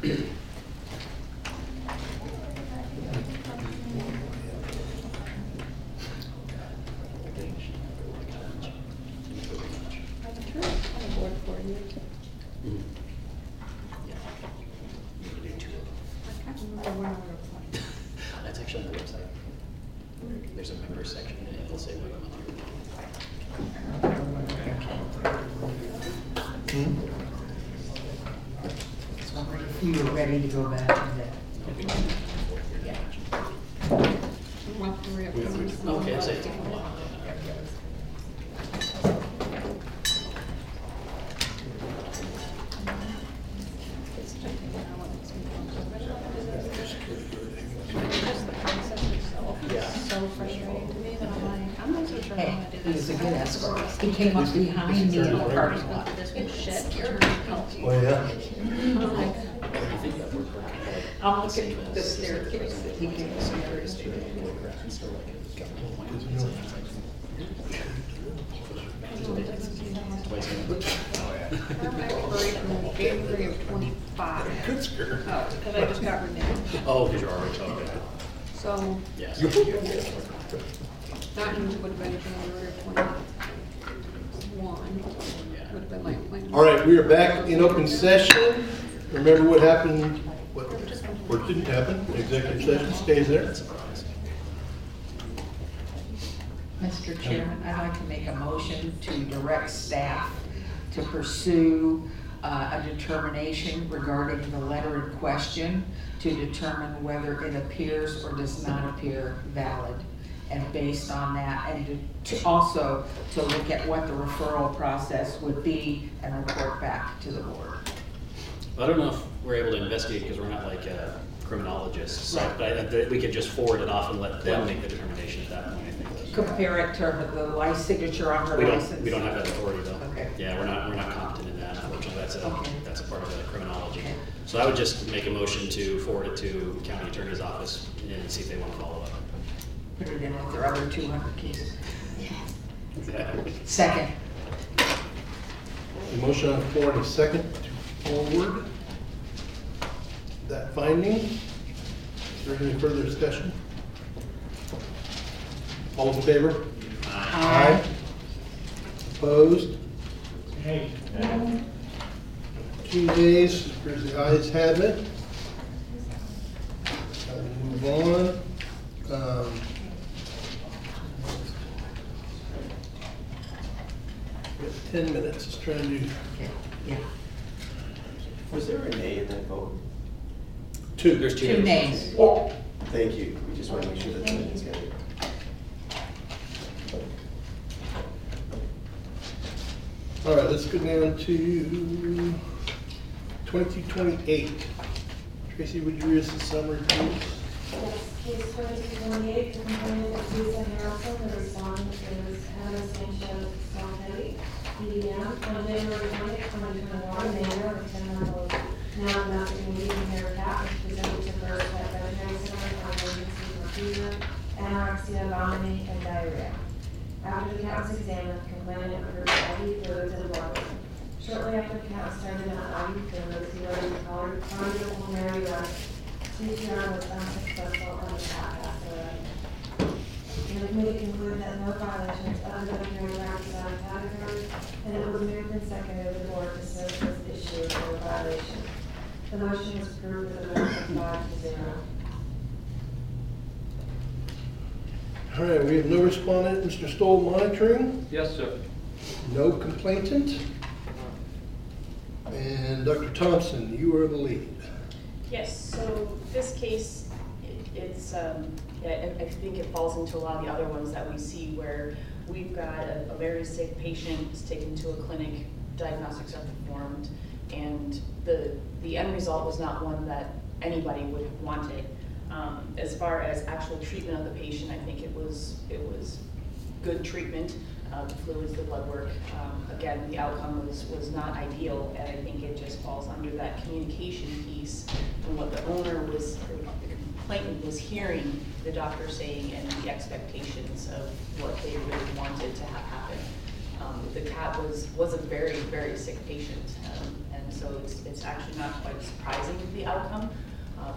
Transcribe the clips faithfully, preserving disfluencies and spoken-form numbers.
That's actually on the website. There's a member section and it'll say what I'm Hmm? You were ready to go back to that. Okay, so it's taking a while. So frustrating to me that I'm like, I'm not so sure Hey, how to do he this. was a good escort. He came up behind me in the parking lot. This whole shit. Oh, yeah. I'm looking at the staircase that he came upstairs to. January of twenty-five. Good scare. Oh, because I just got renewed. Oh, because you're already talking. So Yes. that means would have been January of twenty-one. Would have been like. like- All right, we are back in open session. Remember what happened, what, what didn't happen? Executive session stays there. Mister Chairman, I'd like to make a motion to direct staff to pursue uh, a determination regarding the letter in question to determine whether it appears or does not appear valid. And based on that, and to, to also to look at what the referral process would be and report back to the board. I don't know if we're able to investigate because we're not like uh, criminologists, so, but I, I, we could just forward it off and let them make the determination at that point, I think. Compare it to the license signature on her We license. don't, we don't have that authority though. Okay. Yeah, we're not, we're not competent in that, unfortunately, that's a, Okay. that's a part of the criminology. Okay. So I would just make a motion to forward it to county attorney's office and see if they want to follow up. Put it in with their other two hundred cases. Yeah. Second. A motion on the floor and a second to forward that finding. Is there any further discussion? All in favor? Aye. Opposed? Two days, there's the ayes have it. Uh, Move on. Um, we have ten minutes, let's try and do Okay, yeah. Was there a nay in that vote? two. There's two. Two names. names. Thank you. We just want to make sure that the minutes get it. All right, let's go down to twenty twenty-eight. Tracy, would you read us the summary, please? Yes, case twenty-two twenty-eight, the complainant is Lisa Harrelson, the respondent is Hannah Sanchez Saltetti, D D M, on January twentieth, twenty twenty-one, mayor of ten Humboldt, now domestic medium hair cat, which presented to her at veterinary center for emergency procedure, anorexia, vomiting, and diarrhea. After the cat was examined, the complainant approved I V fluids and blood work. Shortly after the cat started on I V fluids, he was in cardiopulmonary arrest. C P R was unsuccessful and the cat passed away. And the committee concluded that no violations of the veterinary practice act had occurred, and it was moved and seconded the board to serve this issue for a violation. The motion was approved with a vote of five to zero. All right, we have no respondent. Mister Stoll monitoring, Yes, sir. no complainant. And Doctor Thompson, you are the lead. Yes, so this case, it- it's, um, yeah, I I think it falls into a lot of the other ones that we see where we've got a, a very sick patient is taken to a clinic, diagnostics are performed, and the, the end result was not one that anybody would have wanted. Um, as far as actual treatment of the patient, I think it was, it was good treatment. Uh, the fluids, the blood work, um, again, the outcome was, was not ideal, and I think it just falls under that communication piece and what the owner was, the complainant was hearing the doctor saying and the expectations of what they really wanted to have happen. Um, the cat was, was a very, very sick patient, um, and so it's, it's actually not quite surprising the outcome.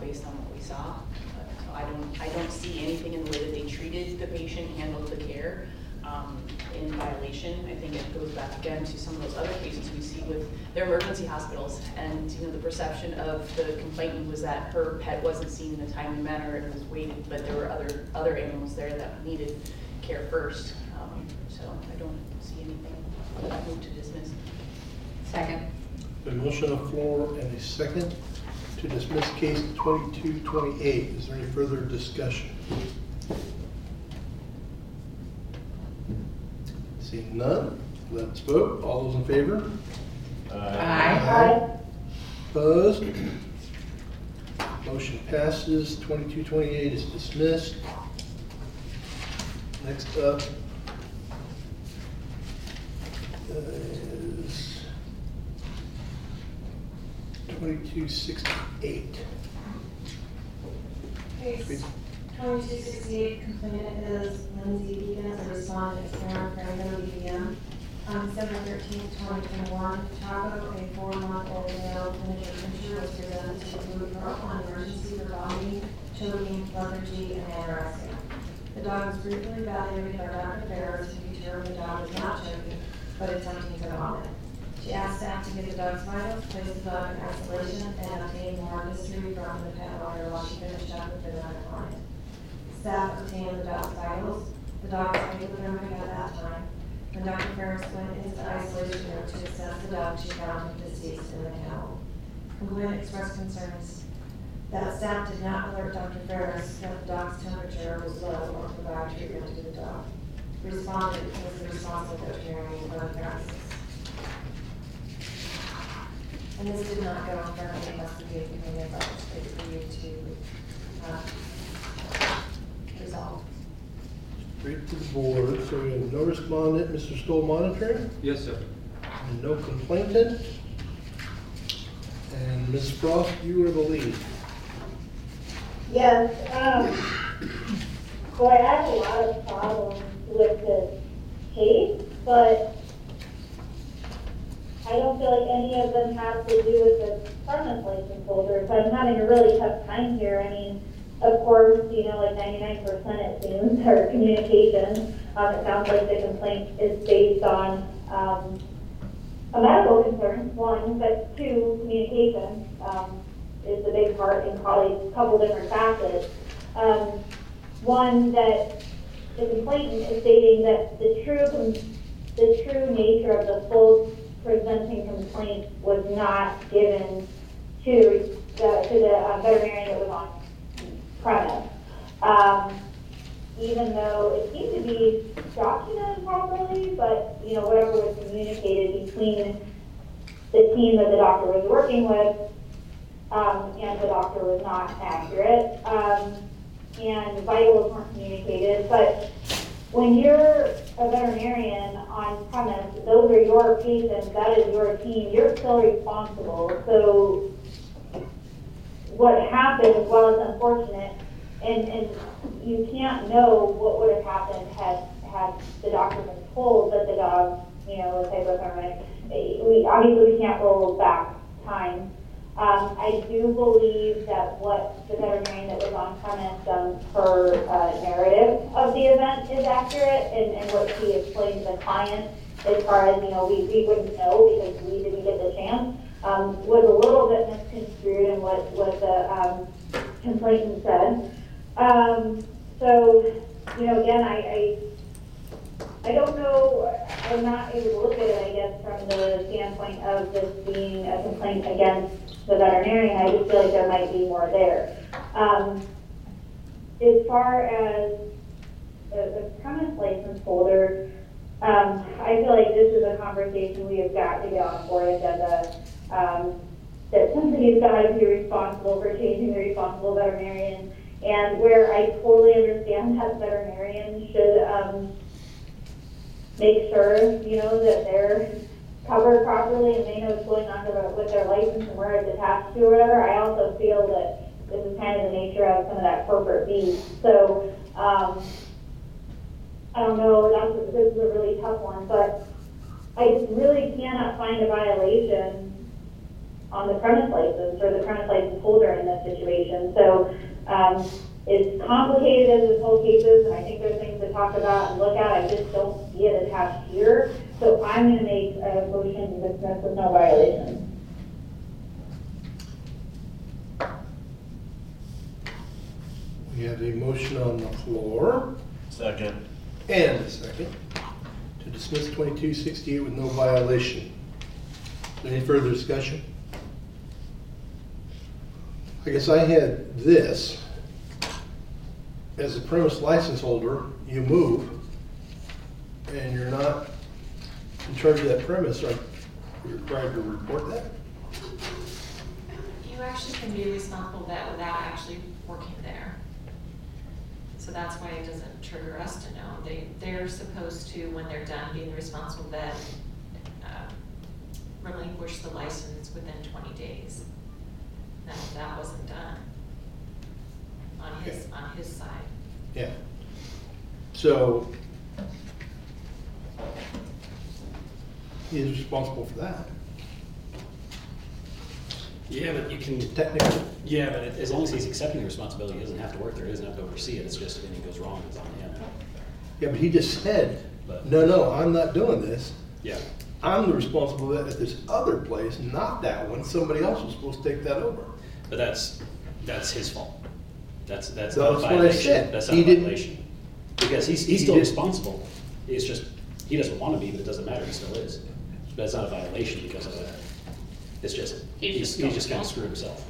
based on what we saw. But, so I don't, I don't see anything in the way that they treated the patient, handled the care, um, in violation. I think it goes back again to some of those other cases we see with their emergency hospitals, and you know the perception of the complainant was that her pet wasn't seen in a timely manner and was waited, but there were other other animals there that needed care first. Um, so I don't see anything. I move to dismiss. Second. A motion on the floor and a second to dismiss case twenty-two twenty-eight. Is there any further discussion? Seeing none, let's vote. All those in favor? Aye. Opposed? Motion passes. twenty-two twenty-eight is dismissed. Next up is twenty-two sixty-eight. Case twenty-two sixty-eight, complainant is Lindsay Deegan, the respondent is Karen Franco, D V M. On December thirteenth, twenty twenty-one, Taco, a four-month-old male miniature pinscher, was presented to the Blue on emergency for vomiting, choking, lethargy, and anorexia. The dog was briefly evaluated by Doctor Ferris to determine the dog was not choking, but attempting to vomit. She asked staff to get the dog's vitals, place the dog in isolation, and obtain more history from the pet owner while she finished up with the other client. Staff obtained the dog's vitals. The dog was hypothermic at that time. When Doctor Ferris went into the isolation room to assess the dog, she found him deceased in the kennel. Complainant expressed concerns that staff did not alert Doctor Ferris that the dog's temperature was low or provide treatment to the dog. Respondent was the responsible veterinarian for the premises. And this did not go in front of the investigating committee, but it's for you to uh, resolve. Straight to the board. So we have no respondent, Mister Stoll monitoring, Yes, sir. and no complainant. And Miz Frost, you are the lead. Yes, um, boy, I have a lot of problems with this case, but I don't feel like any of them have to do with the premise license holder, so I'm having a really tough time here. I mean, of course, you know, like ninety-nine percent it seems are communication. Um, it sounds like the complaint is based on um, a medical concern, one, but two, communication. Um, is the big part in probably a couple different facets. Um, one, that the complainant is stating that the true the true nature of the full presenting complaint was not given to the, to the uh, veterinarian that was on premise. Um, even though it seemed to be documented properly, but you know, whatever was communicated between the team that the doctor was working with Um, and the doctor was not accurate, um, and vitals weren't communicated. But when you're a veterinarian on premise, those are your patients, that is your team, you're still responsible. So what happened, while it's unfortunate, and, and you can't know what would have happened had, had the doctor been told that the dog, you know, was hypothermic. We, obviously we can't roll back time. Um, I do believe that what the veterinarian that was on premise, um, her uh, narrative of the event is accurate, and, and what she explained to the client as far as, you know, we, we wouldn't know because we didn't get the chance, um, was a little bit misconstrued in what, what the um, complainant said. Um, so, you know, again, I, I I don't know, I'm not able to look at it, I guess, from the standpoint of this being a complaint against the veterinarian. I just feel like there might be more there. Um, as far as the, the premise license holder, um, I feel like this is a conversation we have got to get on board agenda. Um, that somebody's got to be responsible for changing the responsible veterinarian, and where I totally understand that veterinarians should um, make sure, you know, that they're covered properly and they know what's going on with their license and where it's attached to or whatever. I also feel that this is kind of the nature of some of that corporate beef. So, um, I don't know, that's, this is a really tough one, but I just really cannot find a violation on the premise license or the premise license holder in this situation. So um, it's complicated as this whole case is, and I think there's things to talk about and look at. I just don't see it attached here. So I'm going to make a motion to dismiss with no violation. We have a motion on the floor Second. and a second to dismiss twenty-two sixty-eight with no violation. Any further discussion? I guess I had this. As a premise license holder, you move and you're not in charge of that premise, are you required to report that? You actually can be a responsible vet without actually working there. So that's why it doesn't trigger us to know. They, they're supposed to, when they're done being the responsible vet, uh, relinquish the license within twenty days. Now, that wasn't done on his, Okay. on his side. Yeah. So he is responsible for that, Yeah, but you can, technically. yeah, but as long as he's accepting the responsibility, he doesn't have to work there, he doesn't have to oversee it, it's just if anything goes wrong, it's on him. Yeah, but he just said, But- no, no, I'm not doing this. Yeah, I'm the responsible vet at this other place, not that one. Somebody else was supposed to take that over. but that's, that's his fault. That's, that's That's not a what I violation. said. That's not He a didn't- violation. Because he's, He he's still didn't- responsible. It's just, he doesn't want to be, but it doesn't matter, he still is. But it's not a violation because of that. It's just, He's he's, just he just kind of responsible. screwed himself.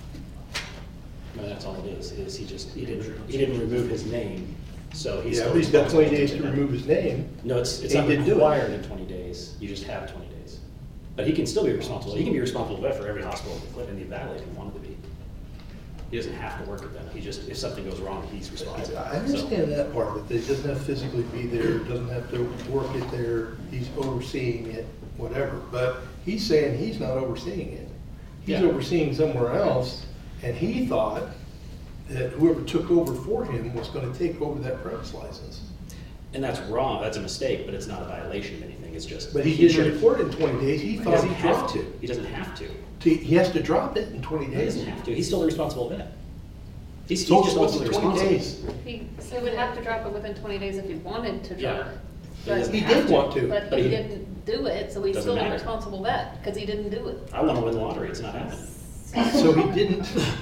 I mean, that's all it is, is he just, he didn't, he didn't remove his name, so he's Yeah, still but he's got responsible. twenty days to remove his name. No, it's, it's He not didn't do it. required in twenty days, you just have twenty days. But he can still be responsible, he can be responsible vet for every hospital in the valley if he wanted to be. He doesn't have to work at them, he just, if something goes wrong, he's responsible. I understand that part of it, that he doesn't have to physically be there, doesn't have to work it there, he's overseeing it, whatever. But he's saying he's not overseeing it. He's Yeah. overseeing somewhere else, and he thought that whoever took over for him was gonna take over that premise license. And that's wrong, that's a mistake, but it's not a violation of anything, it's just. But he didn't should- report it in twenty days, he He thought doesn't he have dropped to, it. he doesn't have to, He he has to drop it in twenty he days. doesn't have to, he's still the responsible vet. He's, he's So just what's the ultimately twenty responsible. days? He, he would have to drop it within twenty days if he wanted to Yeah. drop it. He But- doesn't He have did want to. But But he he- didn't do it, so he's Doesn't still a matter. responsible vet, because he didn't do it. I wanna win the lottery, it's not happening. So he didn't,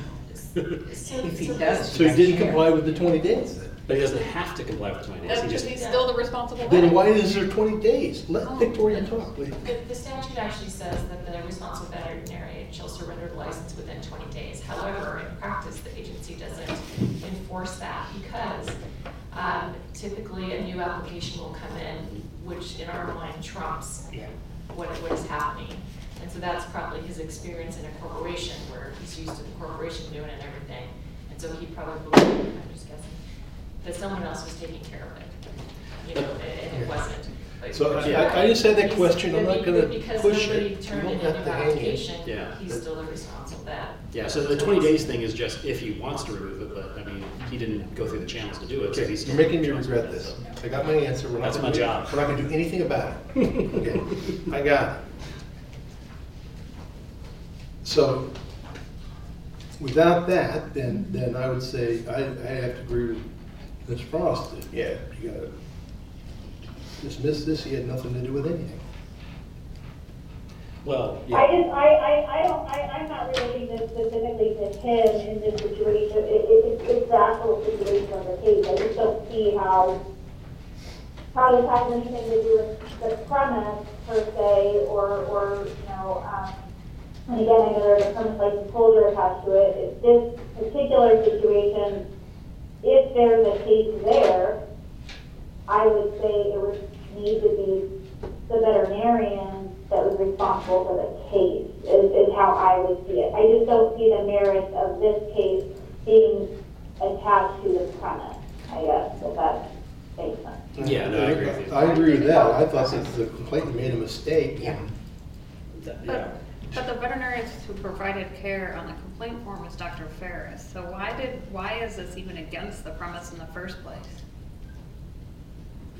If he does. so he didn't comply with the twenty days then? But he doesn't have to comply with twenty days, That's he because just, he's still the responsible vet. Then why is there twenty days? Let Victoria talk, please. The, the statute actually says that the responsible veterinarian shall surrender the license within twenty days. However, in practice, the agency doesn't enforce that because um, typically a new application will come in, which in our mind trumps what, what is happening. And so that's probably his experience in a corporation where he's used to the corporation doing it and everything. And so he probably, I'm just guessing, that someone else was taking care of it. You know, and it wasn't. But So I- you're I- I just had that right. question. I'm not He's- gonna because push nobody it. You turned don't in a have new to hang it. application, Yeah. he's still a responsible vet. yeah, so the twenty days thing is just if he wants to remove it, but I mean, he didn't go through the channels to do it, so Okay, he's you're still. making me responsible regret for that, this. so. I got my answer. We're not That's gonna my do- job. We're not gonna do anything about it. Okay, I got it. So, without that, then, then I would say, I, I have to agree with Miz Frost that, yeah, you gotta dismiss this, he had nothing to do with anything. Well, I yeah, just, I, I, I don't, I, I'm not relating this specifically to him in this situation. It, it, it's, it's the actual situation of the case. I just don't see how, how this has anything to do with the premise per se, or, or, you know, um, and again, I know there's a premise license holder attached to it. If this particular situation, if there's a case there, I would say it would need to be the veterinarian that was responsible for the case, is, is how I would see it. I just don't see the merits of this case being attached to the premise, I guess, if that makes sense. Yeah, no, I agree with you. I agree with that. I thought that the complainant made a mistake. Yeah. that- yeah. But, but the veterinarian who provided care on the complaint form is Doctor Ferris, so why did, why is this even against the premise in the first place?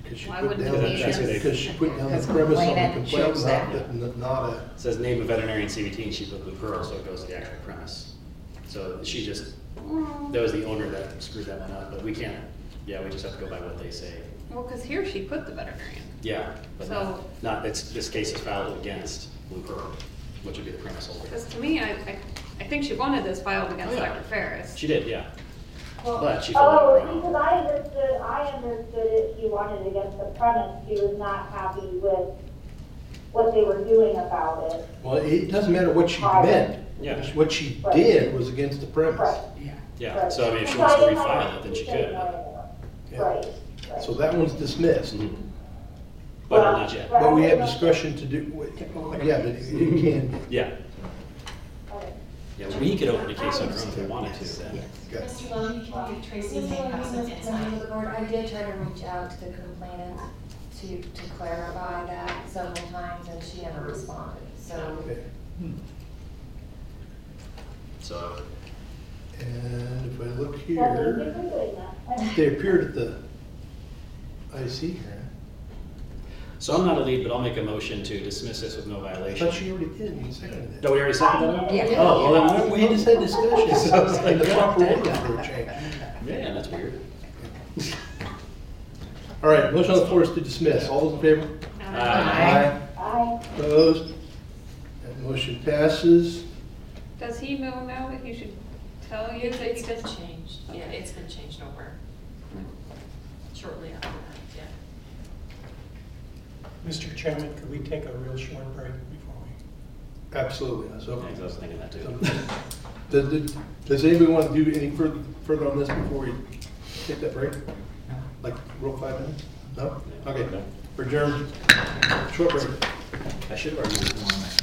Because she Why put wouldn't down, it be the- this? because she put down the Because premise on the complainant complaint, chose not, that. the- not a, It says name of veterinarian C V T, and she put Blue Pearl, so it goes to the actual premise. So she just, that was the owner that screwed that one up, but we can't, yeah, we just have to go by what they say. Well, because here she put the veterinarian. Yeah, but So- not, not, it's, this case is filed against Blue Pearl, which would be the premise holder. Because to me, I, I, I think she wanted this filed against Oh, yeah. Doctor Ferris. She did, yeah, Well, but she filled Oh, it because wrong. I understood, I understood it, she wanted against the premise, she was not happy with what they were doing about it. well, it doesn't matter what she meant. Yeah. What she did was against the premise. Right. Yeah, Right. so I mean, if she So wants to I didn't refile like it, then she to could, say no but, anymore. Yeah. Right, right. So that one's dismissed. Mhm. but not yet. But we have discretion to do, yeah, but it can, Yeah, Okay. yeah, we could open a case on our own if we wanted to, then. okay. Mister Lund, can you give Tracy's Just so name you have know, some Mister insight? Chairman of the board, I did try to reach out to the complainant to, to clarify that several times, and she never responded, so. Okay. So, And if I look Well, thank here, you for doing that. they appeared at the I C here. so I'm not a lead, but I'll make a motion to dismiss this with no I violation. thought she already did, and you seconded it. No, we already seconded that? Yeah. Oh, well then, We just had discussion, so I was like, the proper order for a change. man, that's weird. All right, motion on the floor is to dismiss. All those in favor? Aye. I, Opposed? That motion passes. Does he know now that he should tell you that he It's been does? changed, yeah, it's been changed over shortly after that, yeah. Mister Chairman, could we take a real short break before we? Absolutely. So, Thanks, I was thinking that too. does, does- does anybody want to do any further, further on this before we take that break? Like, real five minutes? No? Okay, we're adjourned. Short break. I should have already.